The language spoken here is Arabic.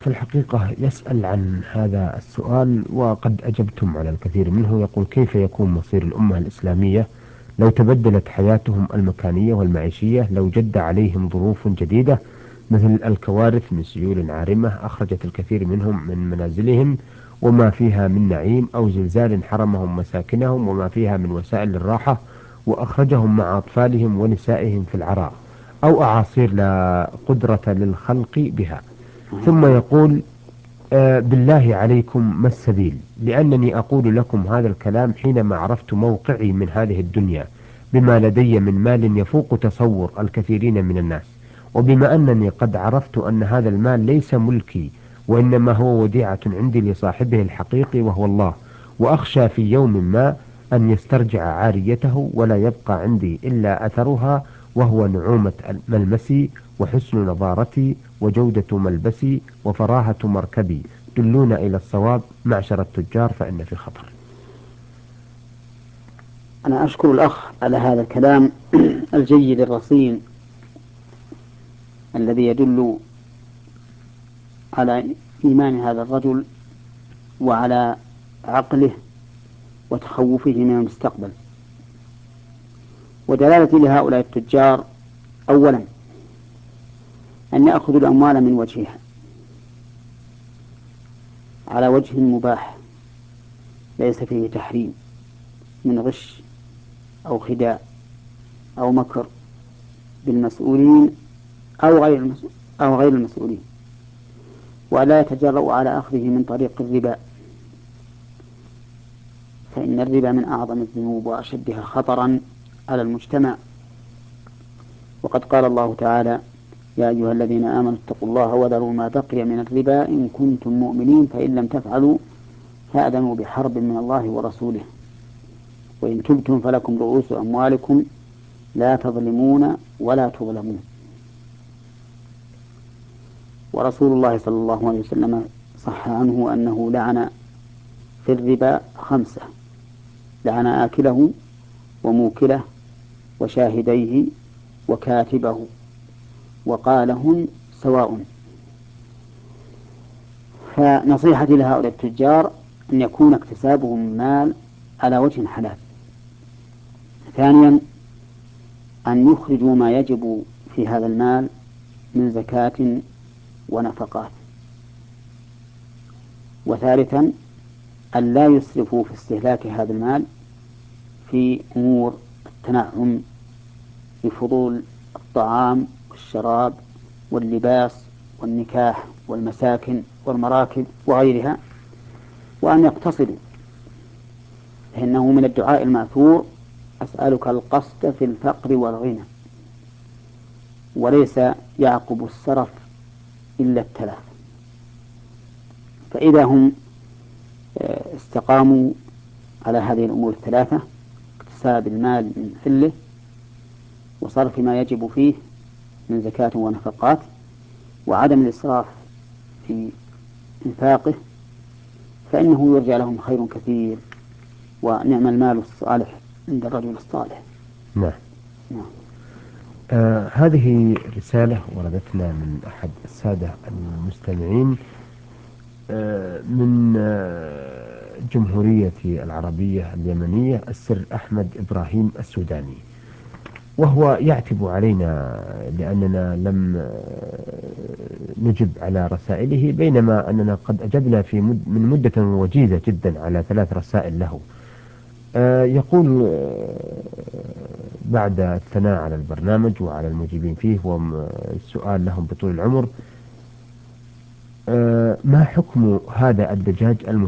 في الحقيقة يسأل عن هذا السؤال وقد أجبتم على الكثير منه. يقول: كيف يكون مصير الأمة الإسلامية لو تبدلت حياتهم المكانية والمعيشية، لو جد عليهم ظروف جديدة مثل الكوارث من سيول عارمة أخرجت الكثير منهم من منازلهم وما فيها من نعيم، أو زلزال حرمهم مساكنهم وما فيها من وسائل الراحة وأخرجهم مع أطفالهم ونسائهم في العراء، أو أعاصير لا قدرة للخلق بها. ثم يقول: بالله عليكم ما السبيل؟ لأنني أقول لكم هذا الكلام حينما عرفت موقعي من هذه الدنيا، بما لدي من مال يفوق تصور الكثيرين من الناس، وبما أنني قد عرفت أن هذا المال ليس ملكي، وإنما هو وديعة عندي لصاحبه الحقيقي وهو الله، وأخشى في يوم ما أن يسترجع عاريته ولا يبقى عندي إلا أثرها، وهو نعومة ملمسي وحسن نظارتي وجودة ملبسي وفراهة مركبي، دلونا إلى الصواب معشر التجار فإن في خطر. أنا أشكر الأخ على هذا الكلام الجيد الرصين الذي يدل على إيمان هذا الرجل وعلى عقله وتخوفه من المستقبل. ودلالتي لهؤلاء التجار: أولا، أن يأخذوا الأموال من وجهها على وجه مباح ليس فيه تحريم من غش أو خداع أو مكر بالمسؤولين أو غير المسؤولين، ولا يتجرؤوا على أخذه من طريق الربا، فإن الربا من أعظم الذنوب وأشدها خطرا على المجتمع. وقد قال الله تعالى: يا أيها الذين آمنوا اتقوا الله وذروا ما بقي من الربا إن كنتم مؤمنين فإن لم تفعلوا فأذنوا بحرب من الله ورسوله وإن تبتم فلكم رؤوس أموالكم لا تظلمون ولا تظلمون. ورسول الله صلى الله عليه وسلم صح عنه أنه لعن في الربا 5: لعن آكله وموكله وشاهديه وكاتبه وقال: هم سواء. فنصيحتي لهؤلاء التجار أن يكون اكتسابهم مال على وجه حلال. ثانيا، أن يخرجوا ما يجب في هذا المال من زكاة ونفقات. وثالثا، أن لا يسرفوا في استهلاك هذا المال في أمور التنعم بفضول الطعام والشراب واللباس والنكاح والمساكن والمراكب وغيرها، وأن يقتصدوا، فإنه من الدعاء المأثور: أسألك القصد في الفقر والغنى، وليس يعقب السرف إلا التلف. فإذا هم استقاموا على هذه الأمور الثلاثة: اكتساب المال من حله، وصرف ما يجب فيه من زكاة ونفقات، وعدم الإسراف في إنفاقه، فإنه يرجع لهم خير كثير، ونعم المال الصالح عند الرجل الصالح. نعم. نعم. هذه رسالة وردتنا من أحد السادة المستمعين من جمهورية العربية اليمنية السر أحمد إبراهيم السوداني، وهو يعتب علينا لأننا لم نجب على رسائله، بينما أننا قد أجبنا من مدة وجيزة جدا على 3 رسائل له. يقول بعد الثناء على البرنامج وعلى المجيبين فيه والسؤال لهم بطول العمر: ما حكم هذا الدجاج